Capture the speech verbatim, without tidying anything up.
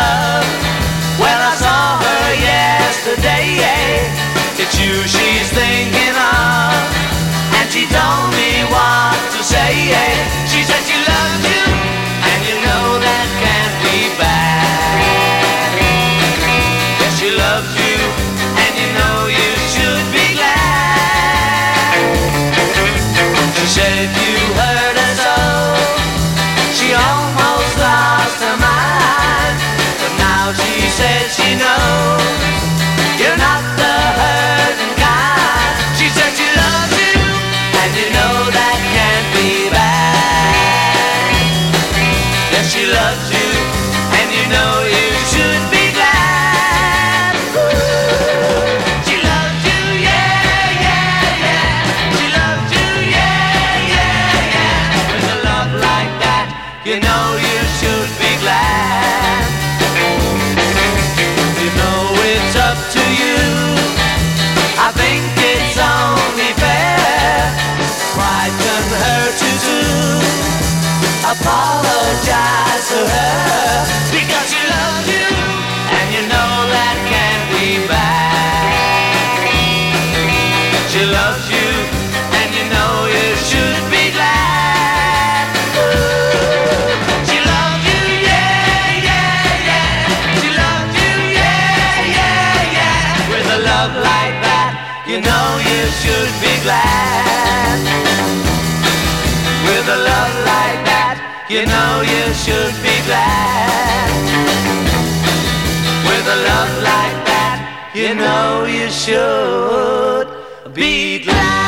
love. Well, I saw her yesterday. It's you she's thinking of, and she told me what to say. She said she loves you, and you know that can't be bad. Yes, she loves you, and you know you should be glad. She said you hurt her so, she almost lost her mind. But now she says she knows you're not the hurting kind. She said she loves you, and you know that can't be bad. Yes, she loves you, and you know you should be glad. Ooh. She loves you, yeah, yeah, yeah. She loves you, yeah, yeah, yeah. With a love like that, you know you should be glad. You know it's up to you. I think it's only fair. Why couldn't hurt you too? Apologize to her, because she loves you, and you know that can't be bad. She loves you, and you know you should be glad. Ooh. She loves you, yeah, yeah, yeah. She loves you, yeah, yeah, yeah. With a love like that, you know you should be glad. With a love like that, you know you should be glad. With a love like that, you know you should be glad.